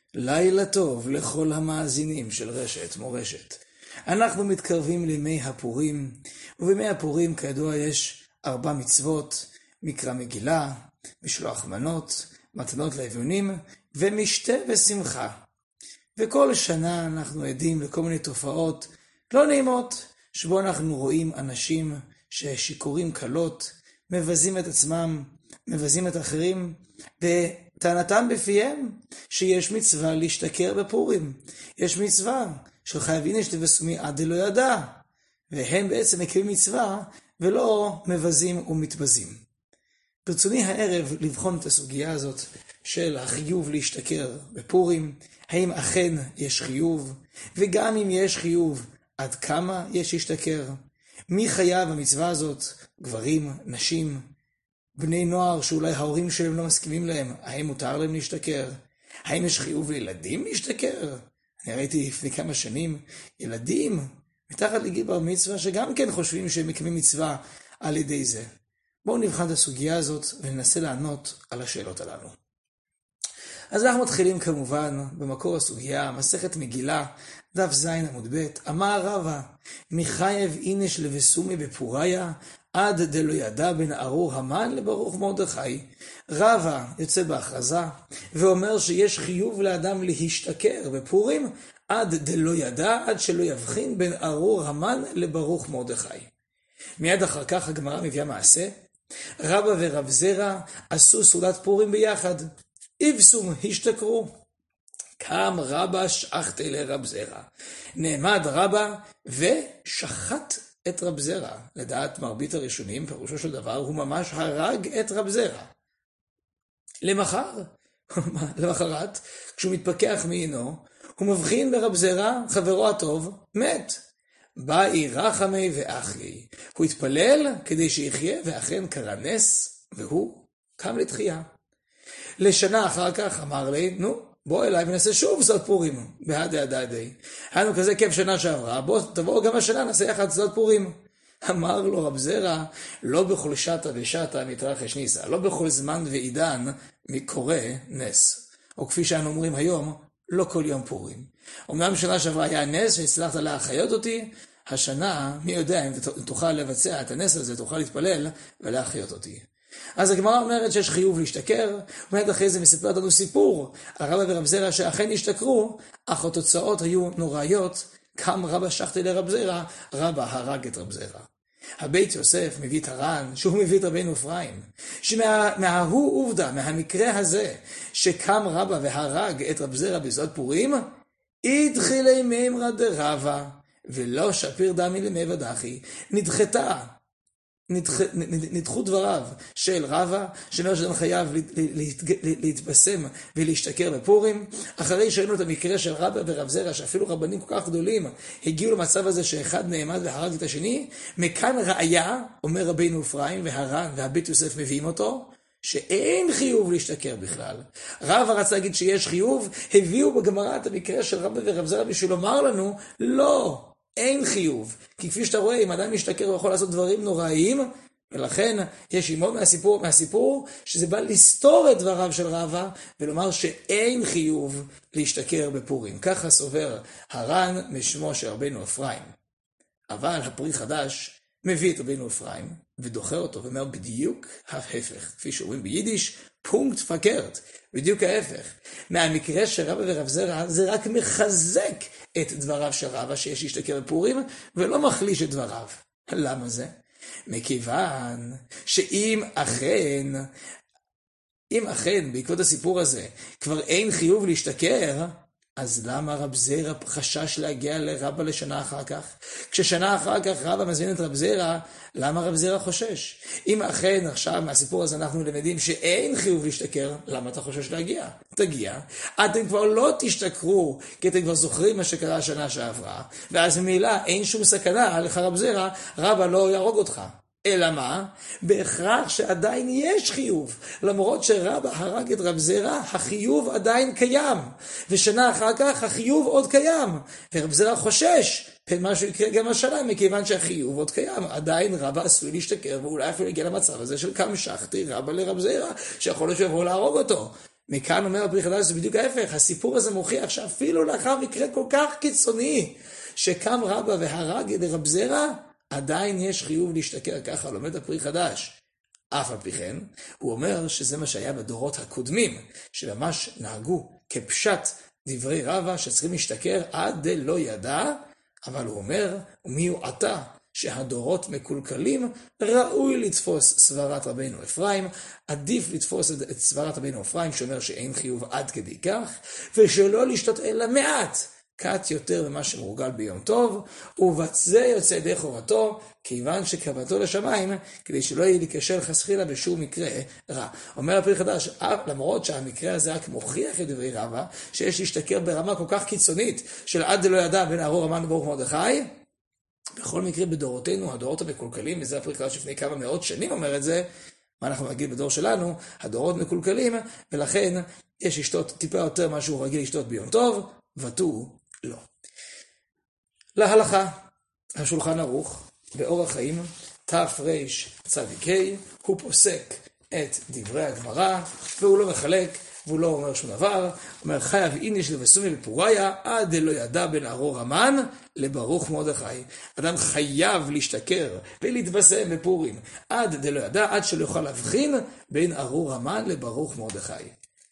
לילה טוב לכל המאזינים של רשת מורשת. אנחנו מתקרבים לימי הפורים, ובימי הפורים כידוע יש 4 מצוות, מקרא מגילה, משלוח מנות, מתנות לאביונים ומשתה ושמחה. וכל שנה אנחנו עדים לכל מיני תופעות לא נעימות, שבו אנחנו רואים אנשים ששיכורים קלות, מבזים את עצמם, מבזים את האחרים, וטענתם בפיהם שיש מצווה להשתכר בפורים. יש מצווה של חייבים שתבשומי עד דלא ידע, והם בעצם מקיימים מצווה ולא מבזים ומתבזים. ברצוני הערב לבחון את הסוגיה הזאת של החיוב להשתכר בפורים, האם אכן יש חיוב, וגם אם יש חיוב, עד כמה יש להשתכר, מי חייב המצווה הזאת, גברים, נשים, בני נוער שאולי ההורים שלהם לא מסכימים להם, האם מותר להם להשתכר? האם יש חיוב לילדים להשתכר? אני ראיתי לפני כמה שנים ילדים מתחת לגיל בר מצווה שגם כן חושבים שהם מקיימים מצווה על ידי זה. בואו נבחן את הסוגיה הזאת וננסה לענות על השאלות הללו. אז אנחנו מתחילים כמובן במקור הסוגיה, מסכת מגילה, דף ז עמוד ב', אמר רבא, מחייב אינש לבסומי בפוריה, עד דלא ידע בין ארור המן לברוך מרדכי. רבא יוצא בהכרזה ואומר שיש חיוב לאדם להשתכר בפורים עד דלא ידע, עד שלא יבחין בין ארור המן לברוך מרדכי. מיד אחר כך הגמרא מביאה מעשה, רבא ורב זרע עשו סעודת פורים ביחד, איבסום השתכרו. קם רבא שחטי לרב זרע, נעמד רבא ושחט את רב זרע. לדעת מרבית הראשונים, פירושו של דבר, הוא ממש הרג את רב זרע. למחרת, כשהוא מתפכח מעינו, הוא מבחין ברב זרע, חברו הטוב, מת. באי רחמי ואחי. הוא התפלל כדי שיחיה, ואכן קרה נס, והוא קם לתחייה. לשנה אחר כך אמר לי, נו, בוא אליי ונעשה שוב סעודת פורים, בהדה הדדי. היה לנו כזה כיף שנה שעברה, בוא תבואו גם השנה, נעשה יחד סעודת פורים. אמר לו רב זרע, לא בכל שתה ושתה מתרחש ניסה, לא בכל זמן ועידן קורה נס. או כפי שאנו אומרים היום, לא כל יום פורים. אומנם שנה שעברה היה נס שהצלחת להחיות אותי, השנה, מי יודע, אם תוכל לבצע את הנס הזה, תוכל להתפלל ולהחיות אותי. אז הגמרא אומרת שיש חיוב להשתכר, ומיד אחרי זה מספרת לנו סיפור, הרבא ורב זרע שאכן השתכרו, אך התוצאות היו נוראיות, קם רבא שחטי לרב זרע, רבא הרג את רב זרע. הבית יוסף מביא את הר"ן, שהוא מביא את רבינו אפרים, שמההוא עובדה, מהמקרה הזה, שקם רבא והרג את רב זרע בסעודת פורים, התחילי מימרא דרבא, ולא שפיר דמי למי ודחי, נדחו דבריו של רבא, שאומר שאדם חייב להתבשם ולהשתכר בפורים, אחרי שראינו את המקרה של רבא ורב זרע, שאפילו רבנים כל כך גדולים הגיעו למצב הזה שאחד נעמד והרג את השני, מכאן ראיה, אומר רבינו אפרים והר"ן והבית יוסף מביאים אותו, שאין חיוב להשתכר בכלל. רבא רצה להגיד שיש חיוב, הביאו בגמרא את המקרה של רבא ורב זרע בשביל לומר לנו, לא, אין חיוב, כי כפי שאתה רואה, אם אדם משתכר הוא יכול לעשות דברים נוראיים, ולכן יש ללמוד מהסיפור שזה בא לסתור את דבריו של רבא, ולומר שאין חיוב להשתכר בפורים. ככה סובר הר"ן משמו של רבינו אפרים. אבל הפרי חדש מביא את רבינו אפרים, ודוחה אותו, ואומר בדיוק ההפך. כפי שאומרים ביידיש, פונקט פקרט, בדיוק ההפך. מהמקרה של רבא ורב זרע, זה רק מחזק את דבריו של רבא שיש להשתכר בפורים, ולא מחליש את דבריו. למה זה? מכיוון שאם אכן בעקבות הסיפור הזה כבר אין חיוב להשתכר, אז למה רב זרע חשש להגיע לרבא לשנה אחר כך? כששנה אחר כך רבא מזמין את רב זרע, למה רב זרע חושש? אם אכן עכשיו מהסיפור הזה אנחנו למדים שאין חיוב להשתכר, למה אתה חושש להגיע? תגיע. אתם כבר לא תשתכרו, כי אתם כבר זוכרים מה שקרה השנה שעברה, ואז ממילא אין שום סכנה לך רב זרע, רבא לא יהרוג אותך. אלא מה? בהכרח שעדיין יש חיוב. למרות שרבא הרג את רב זרע, החיוב עדיין קיים. ושנה אחר כך החיוב עוד קיים. ורב זרע חושש משהו יקרה גם השנה, מכיוון שהחיוב עוד קיים. עדיין רבא עשוי להשתכר, ואולי אפילו יגיע למצב הזה של קם שחטי רבא לרב זרע, שיכול להיות שיבוא להרוג אותו. מכאן אומר הפרי חדש, זה בדיוק ההפך, הסיפור הזה מוכיח שאפילו לאחר מקרה כל כך קיצוני, שקם רבא והרג את רב זרע, עדיין יש חיוב להשתכר, ככה לומד הפרי חדש. אף על פי כן, הוא אומר שזה מה שהיה בדורות הקודמים, שממש נהגו כפשט דברי רבא שצריכים להשתכר עד דלא ידע, אבל הוא אומר, ומי הוא עתה שהדורות מקולקלים, ראוי לתפוס סברת רבינו אפרים, עדיף לתפוס את סברת רבינו אפרים, שאומר שאין חיוב עד כדי כך, ושלא לשתות אלא מעט, קט יותר ממה שמורגל ביום טוב, ובזה יוצא ידי חובתו, כיוון שקרבתו לשמיים, כדי שלא יהיה להיכשל חס וחלילה בשום מקרה רע. אומר הפרי חדש, למרות שהמקרה הזה רק מוכיח את דברי רבא, שיש להשתכר ברמה כל כך קיצונית, של עד דלא ידע בין ארור המן לברוך מרדכי, בכל מקרה בדורותינו, הדורות המקולקלים, וזה הפרי חדש לפני כמה מאות שנים אומר את זה, מה אנחנו נגיד בדור שלנו, הדורות מקולקלים, ולכן יש לשתות טיפה יותר מה שהוא רגיל לשתות ביום טוב, ותו לא. להלכה, השולחן ערוך, באורח חיים, תרצ"ה, הוא פוסק את דברי הגמרא, והוא לא מחלק, והוא לא אומר שום דבר, אומר חייב איניש לבסומי בפוריה, עד דלא ידע בין ארור המן לברוך מרדכי. אדם חייב להשתכר ולהתבשם בפורים, עד דלא ידע, עד שלא יוכל להבחין בין ארור המן לברוך מרדכי.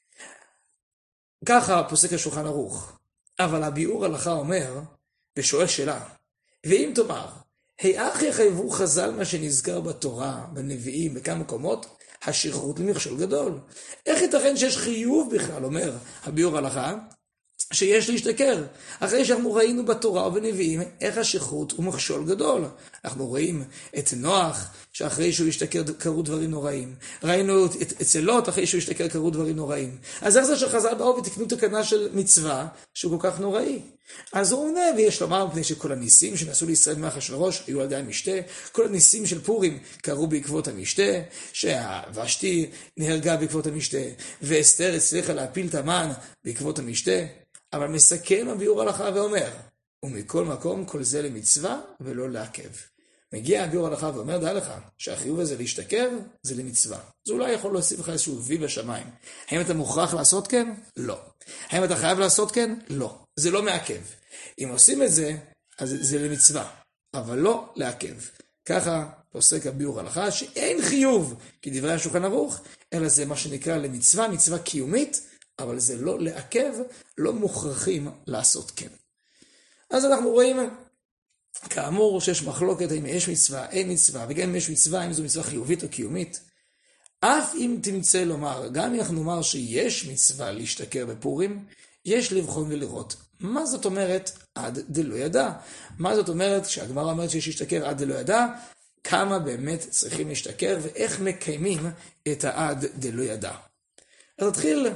ככה פוסק השולחן ערוך. אבל הביאור הלכה אומר, ושואל שאלה, ואם תאמר, היאך יחייבו חז"ל מה שנזכר בתורה, בנביאים, בכמה מקומות, השכרות למכשול גדול. איך ייתכן שיש חיוב בכלל, אומר הביאור הלכה, שיש להשתכר. אחרי שאנחנו ראינו בתורה ובנביאים, איך השכרות הוא מכשול גדול. אנחנו רואים את נוח, שאחרי שהוא השתכר קרו דברים נוראים. ראינו את לוט, אחרי שהוא השתכר קרו דברים נוראים. אז איך זה שחז"ל באו ותקנו תקנה של מצווה, שהוא כל כך נוראי? אז הוא עונה, ויש לומר, מפני שכל הניסים שנעשו לישראל מאחשוורוש היו על ידי המשתה, כל הניסים של פורים קרו בעקבות המשתה, שהוושתי נהרגה בעקבות המשתה, ואסתר הצליחה להפיל את המן בעקבות המשתה. אבל מסכם הביאור הלכה ואומר, ומכל מקום כל זה למצווה ולא לעכב. מגיע הביאור הלכה ואומר, דע לך, שהחיוב הזה להשתכר זה למצווה. זה אולי יכול להוסיף לך איזשהו וי בשמיים. האם אתה מוכרח לעשות כן? לא. האם אתה חייב לעשות כן? לא. זה לא מעכב. אם עושים את זה, אז זה למצווה, אבל לא לעכב. ככה פוסק הביאור הלכה שאין חיוב כדברי השולחן ערוך, אלא זה מה שנקרא למצווה, מצווה קיומית, אבל זה לא לעכב, לא מוכרחים לעשות כן. אז אנחנו רואים, כאמור, שיש מחלוקת האם יש מצווה, אין מצווה, וגם אם יש מצווה, אם זו מצווה חיובית או קיומית. אף אם תמצא לומר, גם אם אנחנו נאמר שיש מצווה להשתכר בפורים, יש לבחון ולראות. מה זאת אומרת עד דלא ידע? מה זאת אומרת כשהגמרא אומרת שיש להשתכר עד דלא ידע? כמה באמת צריכים להשתכר ואיך מקיימים את העד דלא ידע? אז נתחיל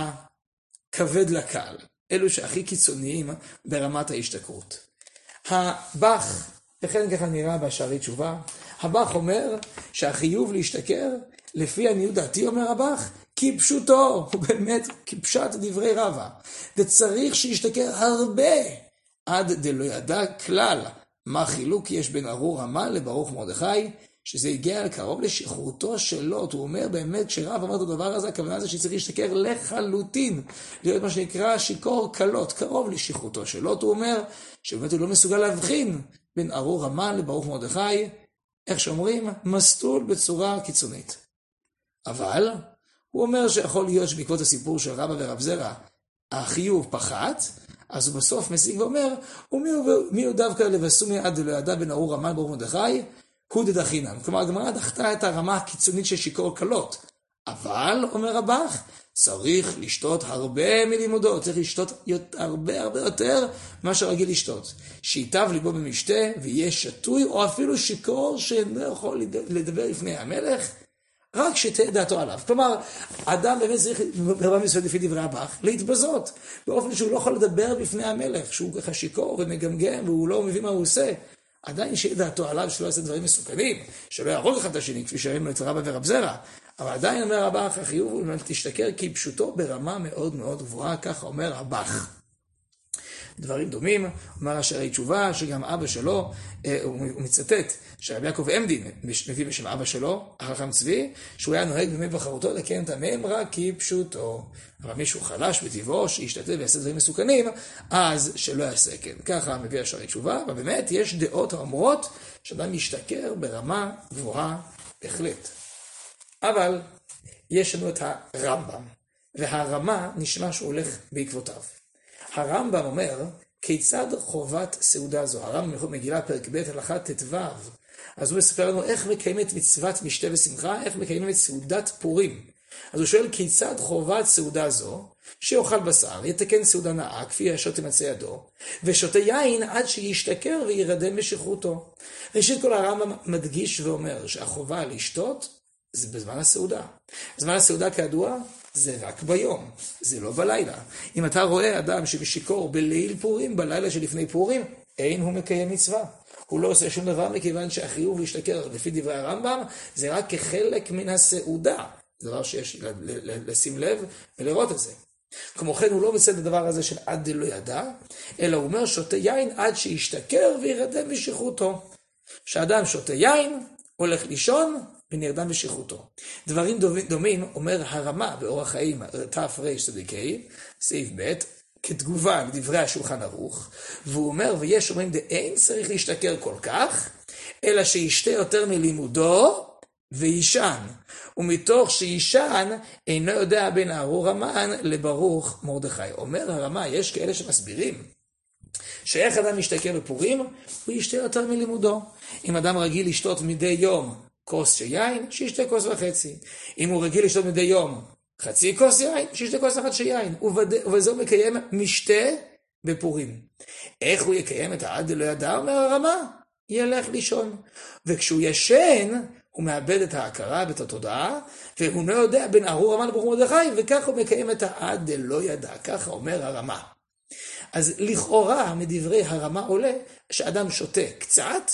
מהכבד לקהל, אלו שהכי קיצוניים ברמת ההשתכרות. הבח, וכן ככה נראה בשערי תשובה, הבח אומר שהחיוב להשתכר, לפי עניות דעתי אומר הבח, כפשוטו, הוא באמת כפשט דברי רבא, וצריך שישתכר הרבה, עד דלא ידע כלל, מה חילוק יש בין ארור המן לברוך מרדכי, שזה הגיע קרוב לשחרורתו של לוט. הוא אומר באמת, כשרב אמר את הדבר הזה, הכוונה זה שצריך להשתכר לחלוטין, להיות מה שנקרא שיקור קלות, קרוב לשחרורתו של לוט. הוא אומר שבאמת הוא לא מסוגל להבחין בין ארור המן לברוך מרדכי, איך שאומרים, מסטול בצורה קיצונית. אבל הוא אומר שיכול להיות שבעקבות הסיפור של רבא ורב זרע, החיוב פחת, אז הוא בסוף משיג ואומר, ומי הוא דווקא לבסומי עד דלא ידע בין ארור המן לברוך מרדכי, הוא דדחינן. כלומר, הגמרא דחתה את הרמה הקיצונית של שיקור קלות. אבל, אומר הבח, צריך לשתות הרבה מלימודו, צריך לשתות הרבה יותר ממה שרגיל לשתות. שיטב ליבו במשתה ויהיה שטוי, או אפילו שיקור שאינו יכול לדבר לפני המלך, רק שתהיה דעתו עליו. כלומר, אדם באמת צריך, ברמה מסוימת לפי דברי הבח, להתבזות, באופן שהוא לא יכול לדבר בפני המלך, שהוא ככה שיקור ומגמגם, והוא לא מבין מה הוא עושה. עדיין שיהיה דעתו עליו שלא יעשה דברים מסוכנים, שלא יהרוג אחד את השני, כפי שראינו את רבא ורב זרע. אבל עדיין אומר הבח, החיוב הוא תשתכר כי פשוטו ברמה מאוד מאוד גבוהה, ככה אומר הבח. דברים דומים, אומר השערי תשובה, שגם אבא שלו, הוא מצטט, שרבי יעקב עמדין מביא בשם אבא שלו, החכם צבי, שהוא היה נוהג במי בחרותו לקיים את המם רק כפשוטו. אבל מישהו חלש בטבעו, שישתתף ויעשה דברים מסוכנים, אז שלא יעשה כן. ככה מביא השערי תשובה, אבל באמת יש דעות האומרות שאדם משתכר ברמה גבוהה בהחלט. אבל יש לנו את הרמב"ם, והרמה נשמע שהוא הולך בעקבותיו. הרמב"ם אומר, כיצד חובת סעודה זו? הרמב"ם מגילה פרק ב' הלכה ט"ו. אז הוא מספר לנו איך מקיימת מצוות משתה ושמחה, איך מקיימת סעודת פורים. אז הוא שואל כיצד חובת סעודה זו, שיאכל בשר, יתקן סעודה נאה, כפי השוטה מצא ידו, ושותה יין עד שישתכר וירדם בשכרותו. ראשית כל הרמב"ם מדגיש ואומר שהחובה לשתות זה בזמן הסעודה. בזמן הסעודה כידוע זה רק ביום, זה לא בלילה. אם אתה רואה אדם שמשיקור בליל פורים, בלילה שלפני פורים, אין הוא מקיים מצווה. הוא לא עושה שום דבר מכיוון שהחיוב להשתכר לפי דברי הרמב"ם זה רק כחלק מן הסעודה. זה דבר שיש לשים לב ולראות את זה. כמו כן הוא לא מצא את הדבר הזה של עד דלא ידע, אלא הוא אומר שותה יין עד שישתכר וירדם בשכרותו. שאדם שותה יין, הולך לישון ונרדם בשכרותו. דברים דומים אומר הרמה באורח חיים תרצ"ה, סעיף ב', כתגובה לדברי השולחן ערוך, והוא אומר ויש אומרים דאין צריך להשתכר כל כך, אלא שישתה יותר מלימודו וישן, ומתוך שישן אינו יודע בין ארור המן לברוך מרדכי. אומר הרמה, יש כאלה שמסבירים שאיך אדם משתכר בפורים, הוא ישתה יותר מלימודו. אם אדם רגיל לשתות מדי יום כוס של יין, שישתה כוס וחצי. אם הוא רגיל לשתות מדי יום חצי כוס יין, שישתה כוס אחת של יין. ובזה הוא מקיים משתה בפורים. איך הוא יקיים את העד דלא ידע? אומר הרמה, ילך לישון. וכשהוא ישן, הוא מאבד את ההכרה ואת התודעה, והוא לא יודע בין ארור המן לברוך מרדכי, וכך הוא מקיים את העד דלא ידע. ככה אומר הרמה. אז לכאורה מדברי הרמה עולה שאדם שותה קצת,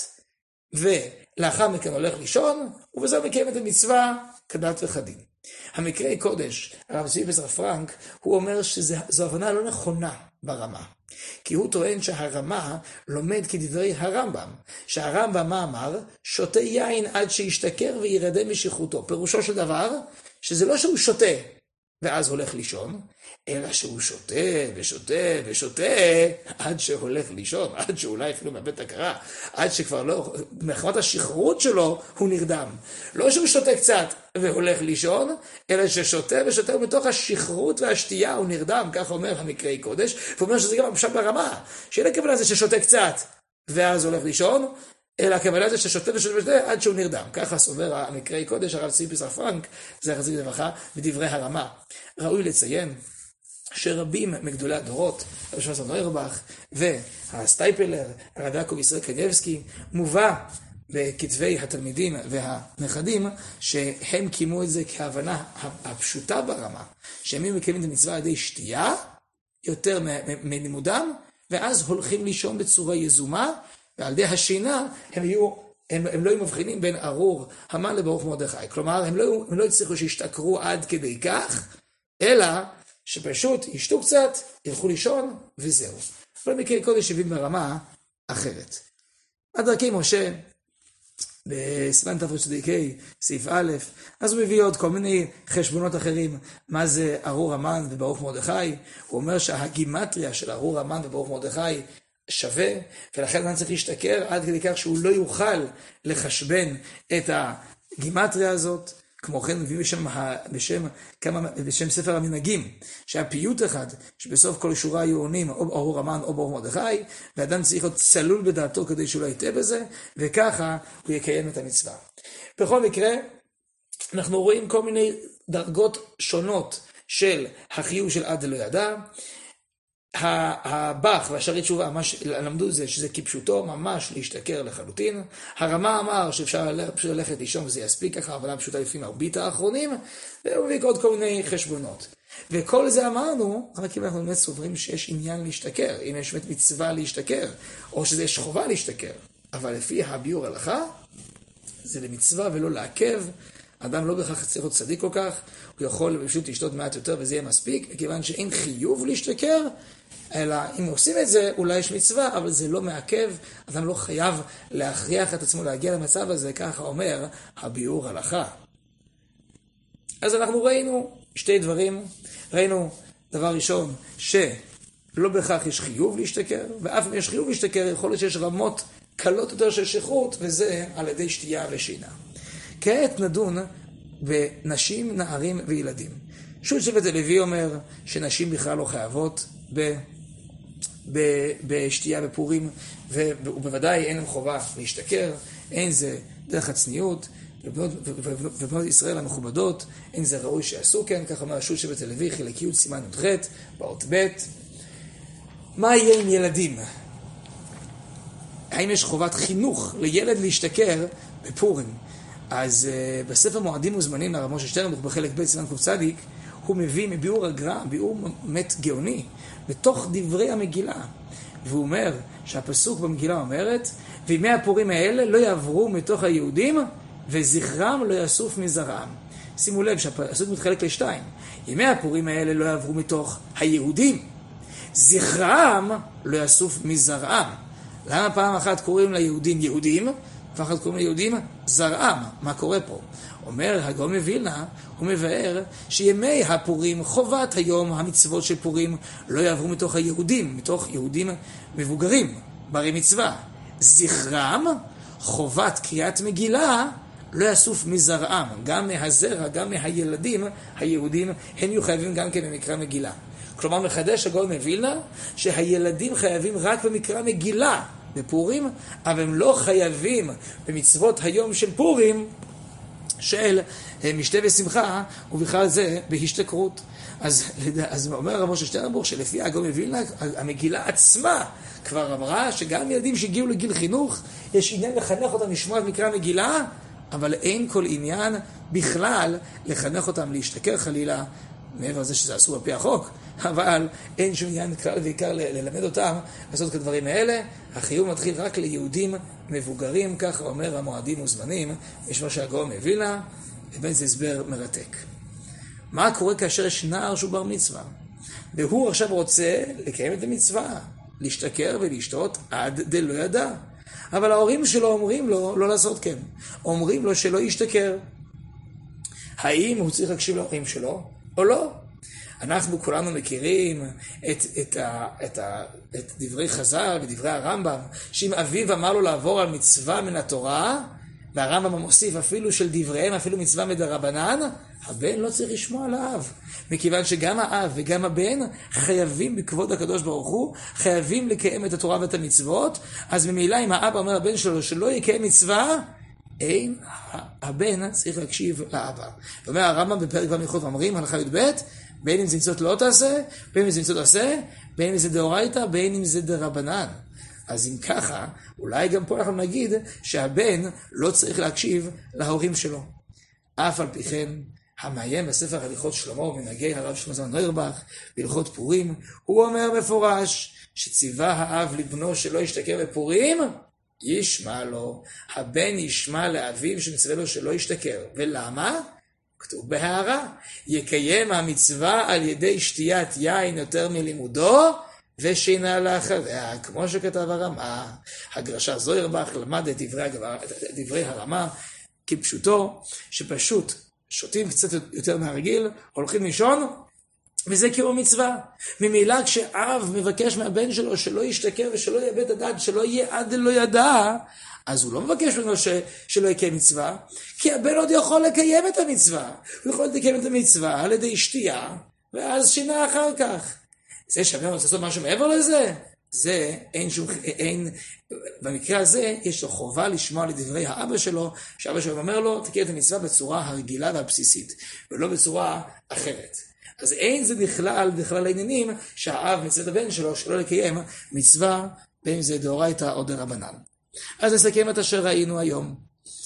ולאחר מכן הולך לישון, ובזה מקיים את המצווה כדת וכדין. המקרה קודש, הרב צבי בזר פרנק, הוא אומר שזו הבנה לא נכונה ברמה. כי הוא טוען שהרמה לומד כדברי הרמב"ם. שהרמב"ם מה אמר? שותה יין עד שישתכר וירדם משכרותו. פירושו של דבר, שזה לא שהוא שותה ואז הולך לישון, אלא שהוא שותה ושותה ושותה עד שהולך לישון, עד שאולי אפילו מאבד את הכרה, עד שכבר לא, מחמת השכרות שלו הוא נרדם. לא שהוא שותה קצת והולך לישון, אלא ששותה ושותה ומתוך השכרות והשתייה הוא נרדם, כך אומר המקראי קודש, ואומר שזה גם המשל ברמה, שאין הכוונה זה ששותה קצת ואז הולך לישון, אלא הכוונה זה ששותה ושותה ושותה עד שהוא נרדם. ככה סובר המקראי קודש, הרב צבי בזר פרנק, זכר צדיק לברכה, בדברי הרמה. ראוי לציין שרבים מגדולי הדורות, רבי שמעון נוירבך והסטייפלר, הרב יעקב ישראל קניבסקי, מובא בכתבי התלמידים והנכדים, שהם קימו את זה כהבנה הפשוטה ברמה, שהם מקיימים את המצווה על ידי שתייה, יותר מלימודם, ואז הולכים לישון בצורה יזומה, ועל ידי השינה הם לא היו מבחינים בין ארור המן לברוך מרדכי. כלומר, הם לא הצליחו שישתכרו עד כדי כך, אלא שפשוט ישתו קצת, ילכו לישון, וזהו. אבל מקרה קודש הבין ברמה אחרת. עד דרכי משה, בסימן תרצ"ה, סעיף א', אז הוא מביא עוד כל מיני חשבונות אחרים, מה זה ארור המן וברוך מרדכי. הוא אומר שהגימטריה של ארור המן וברוך מרדכי שווה, ולכן אני צריך להשתכר עד כדי כך שהוא לא יוכל לחשבן את הגימטריה הזאת. כמו כן מביא בשם ספר המנהגים, שהיה פיוט אחד, שבסוף כל שורה היו עונים או ארור המן או ברוך מרדכי, ואדם צריך להיות צלול בדעתו כדי שהוא לא יטעה בזה, וככה הוא יקיים את המצווה. בכל מקרה, אנחנו רואים כל מיני דרגות שונות של החיוב של עד דלא ידע. הבח והשערי תשובה למדו זה שזה כפשוטו ממש להשתכר לחלוטין. הרמה אמר שאפשר ללכת לישון וזה יספיק, ככה הבנה פשוטה לפי מרבית האחרונים, והוא מביא עוד כל מיני חשבונות. וכל זה אמרנו רק אם אנחנו באמת סוברים שיש עניין להשתכר, אם יש באמת מצווה להשתכר, או שזה יש חובה להשתכר. אבל לפי הביור הלכה זה למצווה ולא לעכב, אדם לא בהכרח צריך להיות צדיק כל כך, הוא יכול פשוט לשתות מעט יותר וזה יהיה מספיק, מכיוון שאין חיוב להשתכר, אלא אם עושים את זה, אולי יש מצווה, אבל זה לא מעכב, אדם לא חייב להכריח את עצמו להגיע למצב הזה, ככה אומר הביאור הלכה. אז אנחנו ראינו שתי דברים, ראינו דבר ראשון, שלא בהכרח יש חיוב להשתכר, ואף אם יש חיוב להשתכר, יכול להיות שיש רמות קלות יותר של שכרות, וזה על ידי שתייה ושינה. כעת נדון בנשים, נערים וילדים. שו"ת שבט הלוי אומר שנשים בכלל לא חייבות בשתייה בפורים, ובוודאי אין להם חובה להשתכר, אין זה דרך הצניעות, ובנות ישראל המכובדות, אין זה ראוי שיעשו כן, כך אומר שו"ת שבט הלוי, חלק י' סימן י"ח, באות ב'. מה יהיה עם ילדים? האם יש חובת חינוך לילד להשתכר בפורים? אז בספר מועדים וזמנים לרב משה שטרנבוך בחלק ב' סימן קצ"ד, הוא מביא מביאור הגר"א, ביאור באמת גאוני, בתוך דברי המגילה. והוא אומר שהפסוק במגילה אומרת, וימי הפורים האלה לא יעברו מתוך היהודים, וזכרם לא יאסוף מזרעם. שימו לב שהפסוק מתחלק לשתיים. ימי הפורים האלה לא יעברו מתוך היהודים, זכרם לא יאסוף מזרעם. למה פעם אחת קוראים ליהודים יהודים, פעם אחת קוראים ליהודים זרעם? מה קורה פה? אומר הגאון מווילנה, הוא מבאר שימי הפורים, חובת היום המצוות של פורים, לא יעברו מתוך היהודים, מתוך יהודים מבוגרים, ברי מצווה. זכרם, חובת קריאת מגילה, לא יאסוף מזרעם, גם מהזרע, גם מהילדים, היהודים, הם יהיו חייבים גם כן במקרא מגילה. כלומר, מחדש הגאון מווילנה, שהילדים חייבים רק במקרא מגילה בפורים, אבל הם לא חייבים במצוות היום של פורים, של משתה ושמחה, ובכלל זה בהשתכרות. אז אומר רב משה שטרנבוך שלפי הגאון מווילנה, המגילה עצמה כבר אמרה שגם ילדים שהגיעו לגיל חינוך, יש עניין לחנך אותם לשמוע את מקרא מגילה, אבל אין כל עניין בכלל לחנך אותם להשתכר חלילה, מעבר לזה שזה אסור על פי החוק, אבל אין שום עניין כלל ועיקר ללמד אותם לעשות את הדברים האלה. החיוב מתחיל רק ליהודים מבוגרים, ככה אומר המועדים וזמנים, משמע שהגאון מווילנה, ובאמת זה הסבר מרתק. מה קורה כאשר יש נער שהוא בר מצווה, והוא עכשיו רוצה לקיים את המצווה, להשתכר ולשתות עד דלא ידע, אבל ההורים שלו אומרים לו לא לעשות כן, אומרים לו שלא ישתכר. האם הוא צריך להקשיב להורים שלו או לא? אנחנו כולנו מכירים את דברי חז"ל ודברי הרמב"ם, שאם אביו אמר לו לעבור על מצווה מן התורה, והרמב"ם מוסיף אפילו של דבריהם, אפילו מצווה מדרבנן, הבן לא צריך לשמוע על האב, מכיוון שגם האב וגם הבן חייבים בכבוד הקדוש ברוך הוא, חייבים לקיים את התורה ואת המצוות. אז ממילא אם האבא אומר לבן שלו שלא יקיים מצווה, אין הבן צריך להקשיב לאבא. ואומר הרמב"ם בפרק והלכות ואומרים, הלכה י"ב, בין אם זה מצוות לא תעשה, בין אם זה מצוות עשה, בין אם זה דאורייתא, בין אם זה דרבנן. אז אם ככה, אולי גם פה אנחנו נגיד שהבן לא צריך להקשיב להורים שלו. אף על פי כן, המעיין בספר הליכות שלמה ומנהגי הרב שלמה זלמן נוירבך, בהלכות פורים, הוא אומר מפורש שציווה האב לבנו שלא ישתכר בפורים, ישמע לו, הבן ישמע לאביו שמצווה לו שלא ישתכר. ולמה? כתוב בהערה, יקיים המצווה על ידי שתיית יין יותר מלימודו, ושינה לאחריה, כמו שכתב הרמה. הגרשה זוירבך למד את דברי הרמה כפשוטו, שפשוט שותים קצת יותר מהרגיל, הולכים לישון, וזה כאילו מצווה. ממילא כשאב מבקש מהבן שלו שלא ישתכר ושלא יאבד הדעת, שלא יהיה עד לא ידע, אז הוא לא מבקש ממנו שלא יקיים מצווה, כי הבן עוד יכול לקיים את המצווה. הוא יכול לקיים את המצווה על ידי שתייה, ואז שינה אחר כך. זה שהבן רוצה לעשות משהו מעבר לזה, זה אין, במקרה הזה יש לו חובה לשמוע לדברי האבא שלו, שאבא שלו אומר לו, תקיים את המצווה בצורה הרגילה והבסיסית, ולא בצורה אחרת. אז אין זה בכלל העניינים שהאב מצווה את הבן שלו שלא לקיים מצווה, בין אם זה דאורייתא או דרבנן. אז נסכם את אשר ראינו היום.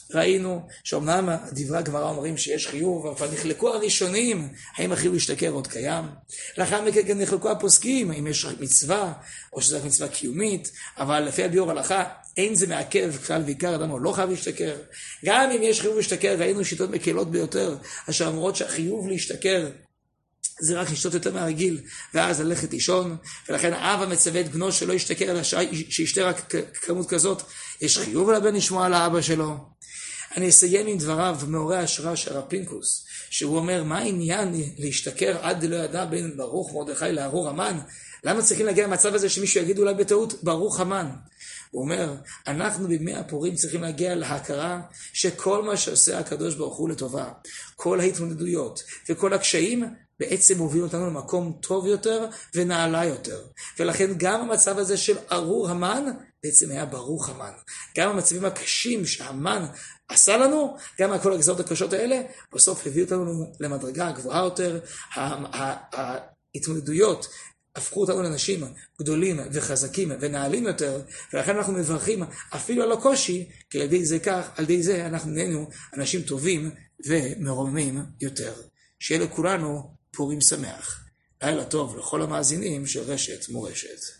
ראינו שאומנם דברי הגמרא אומרים שיש חיוב, אבל נחלקו הראשונים, האם החיוב להשתכר עוד קיים. לאחר מכן גם נחלקו הפוסקים, האם יש מצווה, או שזו מצווה קיומית, אבל לפי הביאור הלכה, אין זה מעכב כלל ועיקר, אדם הוא לא חייב להשתכר. גם אם יש חיוב להשתכר, ראינו שיטות מקלות ביותר, אשר אומרות שהחיוב להשתכר, זה רק לשתות יותר מהרגיל, ואז ללכת לישון, ולכן אבא מצווה את בנו שלא ישתכר, אלא שישתה רק כמות כזאת. יש חיוב לבן לשמוע על האבא שלו. אני אסיים עם דבריו מעוררי השראה של הרב פינקוס, שהוא אומר, מה העניין להשתכר עד לא ידע בין ברוך מרדכי לארור המן? למה צריכים להגיע למצב הזה שמישהו יגיד אולי בטעות ברוך המן? הוא אומר, אנחנו בימי הפורים צריכים להגיע להכרה שכל מה שעושה הקדוש ברוך הוא לטובה, כל ההתמודדויות וכל הקשיים בעצם מוביל אותנו למקום טוב יותר ונעלה יותר. ולכן גם המצב הזה של ארור המן בעצם היה ברוך המן. גם המצבים הקשים שהמן עשה לנו, גם כל הגזרות הקשות האלה, בסוף הביאו אותנו למדרגה גבוהה יותר. ההתמודדויות הפכו אותנו לאנשים גדולים וחזקים ונעלים יותר, ולכן אנחנו מברכים אפילו על הקושי, כי על ידי זה כך, על ידי זה אנחנו נהיינו אנשים טובים ומרוממים יותר. שיהיה לכולנו פורים שמח. לילה טוב לכל המאזינים של רשת מורשת.